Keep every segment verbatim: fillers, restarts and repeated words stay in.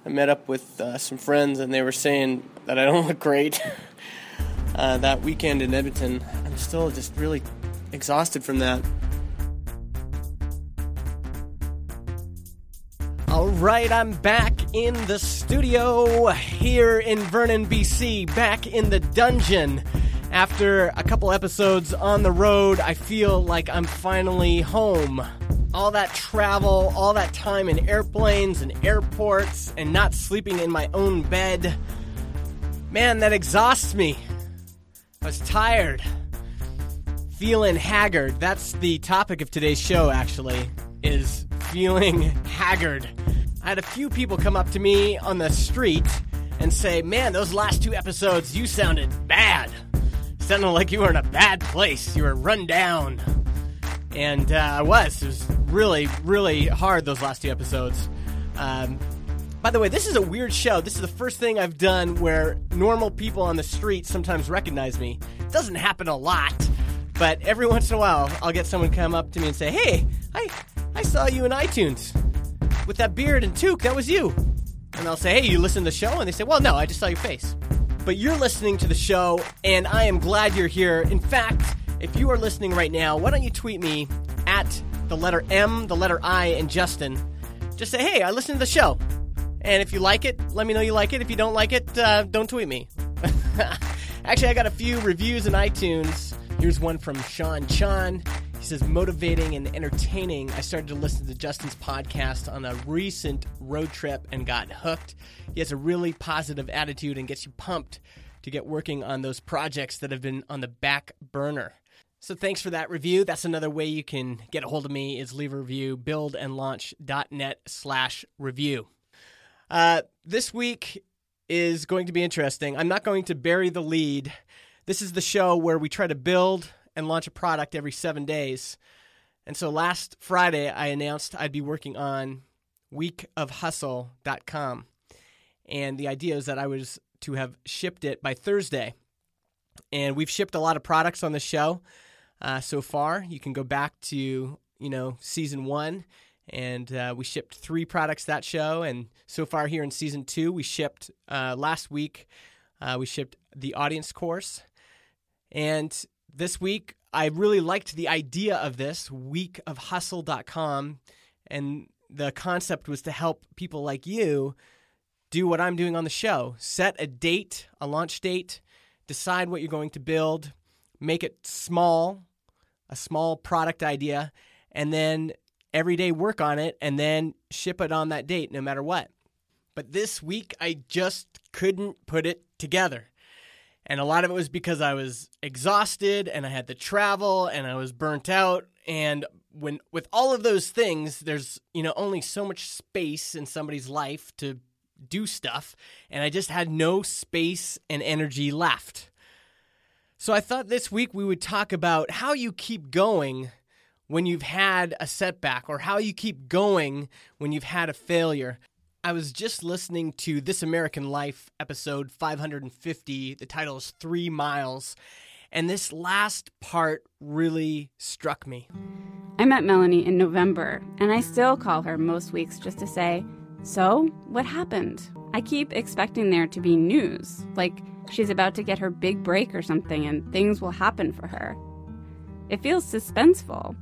I met up with uh, some friends, and they were saying that I don't look great. uh, that weekend in Edmonton, I'm still just really exhausted from that. All right, I'm back in the studio here in Vernon, B C, back in the dungeon. After a couple episodes on the road, I feel like I'm finally home. All that travel, all that time in airplanes and airports, and not sleeping in my own bed. Man, that exhausts me. I was tired. Feeling haggard. That's the topic of today's show, actually, is feeling haggard. I had a few people come up to me on the street and say, man, those last two episodes, you sounded bad. Sounded like you were in a bad place. You were run down. And uh, I was. It was really, really hard, those last two episodes. Um, by the way, this is a weird show. This is the first thing I've done where normal people on the street sometimes recognize me. It doesn't happen a lot, but every once in a while, I'll get someone come up to me and say, hey, I, I saw you in iTunes with that beard and toque. That was you. And I'll say, hey, you listen to the show? And they say, well, no, I just saw your face. But you're listening to the show, and I am glad you're here. In fact, if you are listening right now, why don't you tweet me at the letter M, the letter I, and Justin. Just say, hey, I listened to the show. And if you like it, let me know you like it. If you don't like it, uh, don't tweet me. Actually, I got a few reviews in iTunes. Here's one from Sean Chan. He says, motivating and entertaining. I started to listen to Justin's podcast on a recent road trip and got hooked. He has a really positive attitude and gets you pumped to get working on those projects that have been on the back burner. So thanks for that review. That's another way you can get a hold of me is leave a review, buildandlaunch.net slash review. Uh, this week is going to be interesting. I'm not going to bury the lead. This is the show where we try to build and launch a product every seven days. And so last Friday, I announced I'd be working on week of hustle dot com. And the idea is that I was to have shipped it by Thursday. And we've shipped a lot of products on the show uh, so far. You can go back to, you know, season one, and uh, we shipped three products that show. And so far here in season two, we shipped uh, last week, uh, we shipped the audience course. And this week, I really liked the idea of this, week of hustle dot com, and the concept was to help people like you do what I'm doing on the show. Set a date, a launch date, decide what you're going to build, make it small, a small product idea, and then every day work on it, and then ship it on that date no matter what. But this week, I just couldn't put it together. And a lot of it was because I was exhausted and I had to travel and I was burnt out. And when with all of those things, there's, you know, only so much space in somebody's life to do stuff. And I just had no space and energy left. So I thought this week we would talk about how you keep going when you've had a setback, or how you keep going when you've had a failure. I was just listening to This American Life episode five hundred fifty. The title is Three Miles. And this last part really struck me. I met Melanie in November, and I still call her most weeks just to say, so, what happened? I keep expecting there to be news, like she's about to get her big break or something and things will happen for her. It feels suspenseful.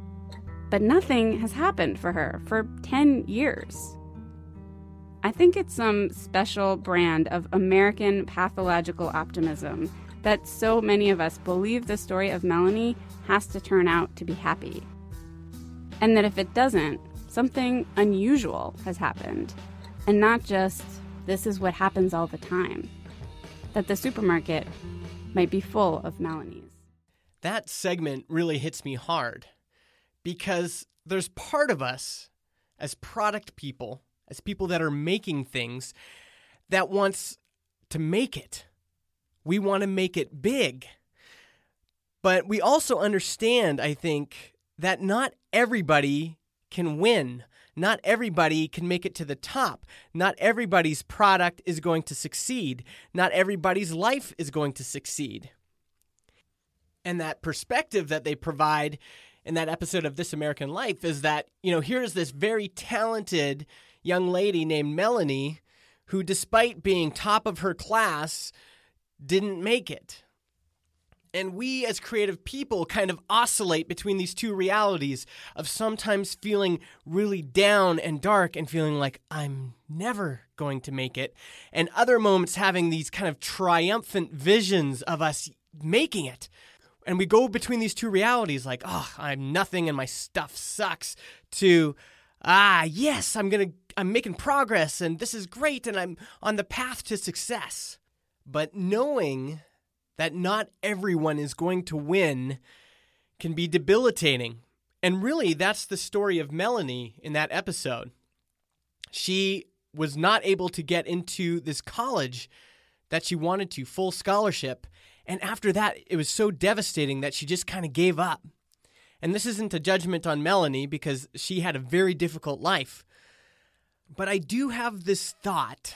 But nothing has happened for her for ten years. I think it's some special brand of American pathological optimism that so many of us believe the story of Melanie has to turn out to be happy. And that if it doesn't, something unusual has happened. And not just, this is what happens all the time. That the supermarket might be full of Melanies. That segment really hits me hard because there's part of us as product people, as people that are making things, that wants to make it. We want to make it big. But we also understand, I think, that not everybody can win. Not everybody can make it to the top. Not everybody's product is going to succeed. Not everybody's life is going to succeed. And that perspective that they provide in that episode of This American Life is that, you know, here's this very talented young lady named Melanie, who, despite being top of her class, didn't make it. And we as creative people kind of oscillate between these two realities of sometimes feeling really down and dark and feeling like I'm never going to make it, and other moments having these kind of triumphant visions of us making it. And we go between these two realities like, oh, I'm nothing and my stuff sucks, to, ah, yes, I'm going to, I'm making progress and this is great and I'm on the path to success. But knowing that not everyone is going to win can be debilitating. And really, that's the story of Melanie in that episode. She was not able to get into this college that she wanted to, full scholarship. And after that, it was so devastating that she just kind of gave up. And this isn't a judgment on Melanie because she had a very difficult life. But I do have this thought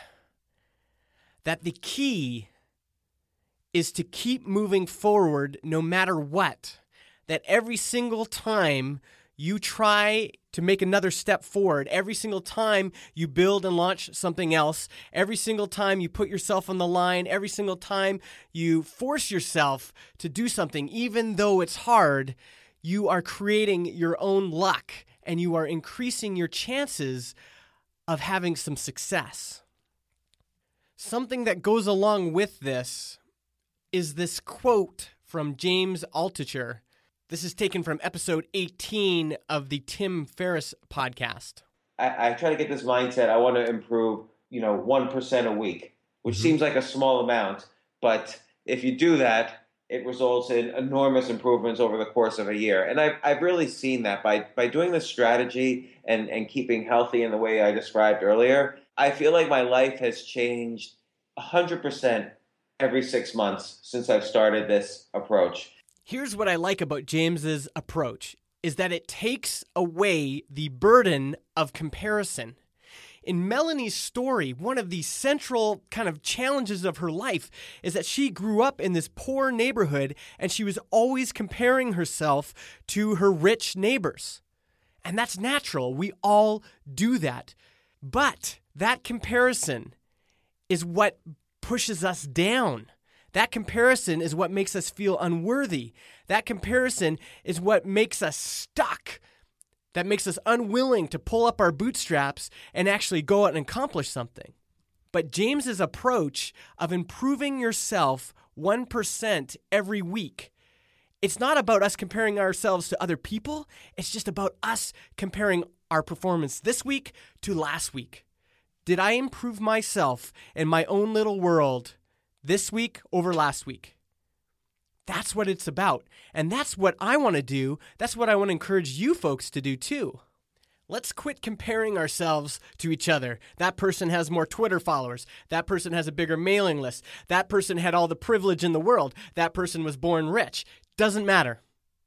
that the key is to keep moving forward no matter what. That every single time you try to make another step forward, every single time you build and launch something else, every single time you put yourself on the line, every single time you force yourself to do something, even though it's hard, you are creating your own luck and you are increasing your chances of having some success. Something that goes along with this is this quote from James Altucher. This is taken from episode eighteen of the Tim Ferriss podcast. I, I try to get this mindset. I want to improve, you know, one percent a week, which mm-hmm. seems like a small amount. But if you do that, it results in enormous improvements over the course of a year. And I've, I've really seen that by, by doing this strategy and, and keeping healthy in the way I described earlier. I feel like my life has changed one hundred percent every six months since I've started this approach. Here's what I like about James's approach, is that it takes away the burden of comparison. In Melanie's story, one of the central kind of challenges of her life is that she grew up in this poor neighborhood and she was always comparing herself to her rich neighbors. And that's natural. We all do that. But that comparison is what pushes us down. That comparison is what makes us feel unworthy. That comparison is what makes us stuck. That makes us unwilling to pull up our bootstraps and actually go out and accomplish something. But James's approach of improving yourself one percent every week, it's not about us comparing ourselves to other people. It's just about us comparing our performance this week to last week. Did I improve myself in my own little world this week over last week? That's what it's about. And that's what I want to do. That's what I want to encourage you folks to do too. Let's quit comparing ourselves to each other. That person has more Twitter followers. That person has a bigger mailing list. That person had all the privilege in the world. That person was born rich. Doesn't matter.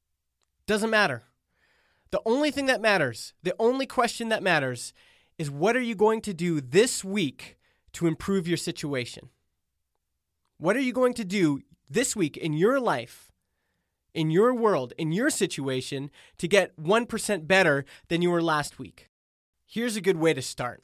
Doesn't matter. The only thing that matters, the only question that matters is what are you going to do this week to improve your situation? What are you going to do this week in your life, in your world, in your situation to get one percent better than you were last week? Here's a good way to start.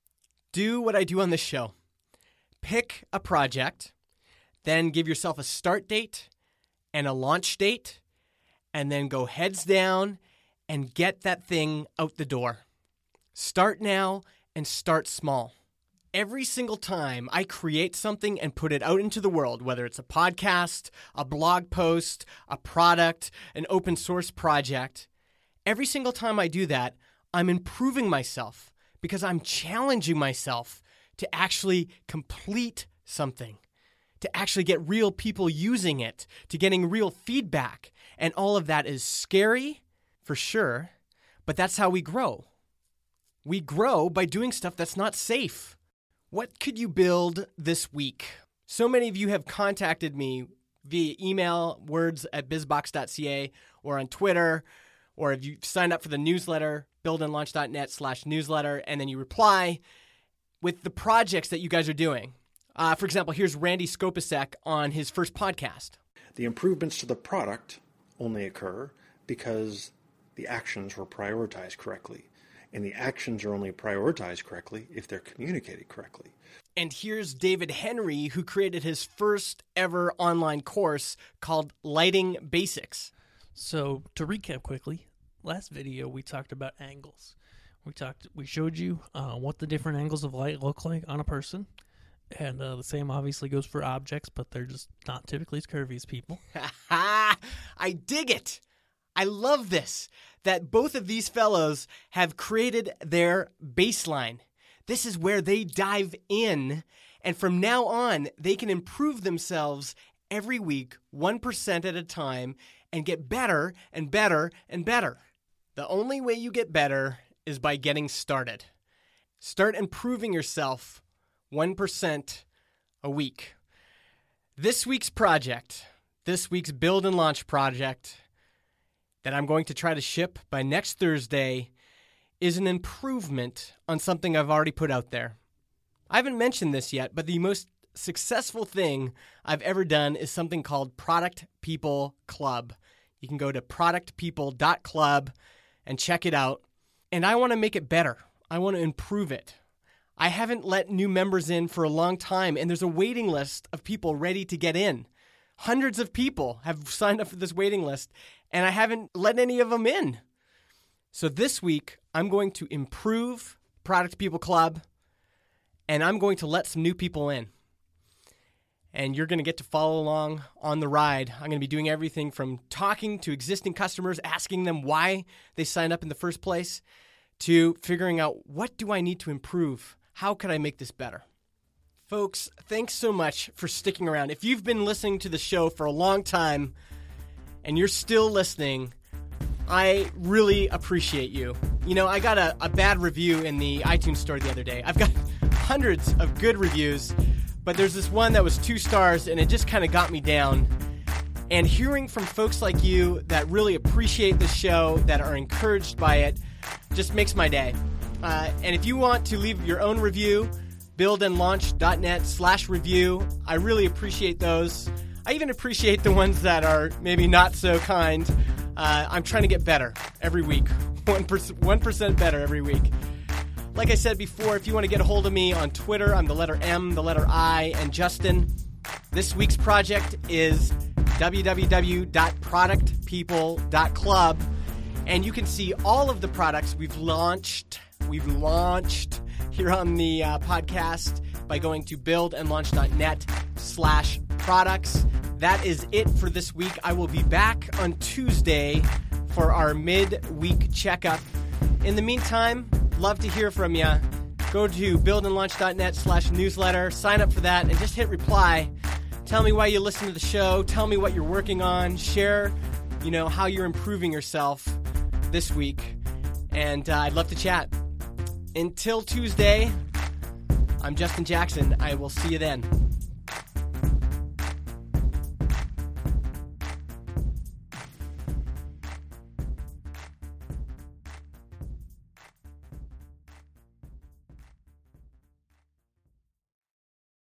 Do what I do on this show. Pick a project, then give yourself a start date and a launch date, and then go heads down and get that thing out the door. Start now and start small. Every single time I create something and put it out into the world, whether it's a podcast, a blog post, a product, an open source project, every single time I do that, I'm improving myself because I'm challenging myself to actually complete something, to actually get real people using it, to getting real feedback. And all of that is scary, for sure, but that's how we grow. We grow by doing stuff that's not safe. What could you build this week? So many of you have contacted me via email, words at bizbox dot c a, or on Twitter, or if you signed up for the newsletter, buildandlaunch.net slash newsletter, and then you reply with the projects that you guys are doing. Uh, for example, here's Randy Skopacek on his first podcast. The improvements to the product only occur because the actions were prioritized correctly. And the actions are only prioritized correctly if they're communicated correctly. And here's David Henry, who created his first ever online course called Lighting Basics. So to recap quickly, last video we talked about angles. We talked, we showed you uh, what the different angles of light look like on a person. And uh, the same obviously goes for objects, but they're just not typically as curvy as people. I dig it. I love this, that both of these fellows have created their baseline. This is where they dive in, and from now on, they can improve themselves every week, one percent at a time, and get better and better and better. The only way you get better is by getting started. Start improving yourself one percent a week. This week's project, this week's build and launch project that I'm going to try to ship by next Thursday is an improvement on something I've already put out there. I haven't mentioned this yet, but the most successful thing I've ever done is something called Product People Club. You can go to product people dot club and check it out. And I want to make it better. I want to improve it. I haven't let new members in for a long time, and there's a waiting list of people ready to get in. Hundreds of people have signed up for this waiting list, and I haven't let any of them in. So this week, I'm going to improve Product People Club, and I'm going to let some new people in. And you're going to get to follow along on the ride. I'm going to be doing everything from talking to existing customers, asking them why they signed up in the first place, to figuring out what do I need to improve? How could I make this better? Folks, thanks so much for sticking around. If you've been listening to the show for a long time and you're still listening, I really appreciate you. You know, I got a, a bad review in the iTunes store the other day. I've got hundreds of good reviews, but there's this one that was two stars, and it just kind of got me down. And hearing from folks like you that really appreciate the show, that are encouraged by it, just makes my day. Uh, and if you want to leave your own review, buildandlaunch.net slash review. I really appreciate those. I even appreciate the ones that are maybe not so kind. Uh, I'm trying to get better every week. one percent, one percent better every week. Like I said before, if you want to get a hold of me on Twitter, I'm the letter M, the letter I, and Justin. This week's project is w w w dot product people dot club. And you can see all of the products we've launched, we've launched here on the uh, podcast by going to buildandlaunch.net slash products. That is it for this week. I will be back on Tuesday for our mid-week checkup. In the meantime, love to hear from you. Go to buildandlaunch.net slash newsletter, sign up for that, and just hit reply. Tell me why you listen to the show. Tell me what you're working on. Share, you know, how you're improving yourself this week. And uh, I'd love to chat. Until Tuesday, I'm Justin Jackson. I will see you then.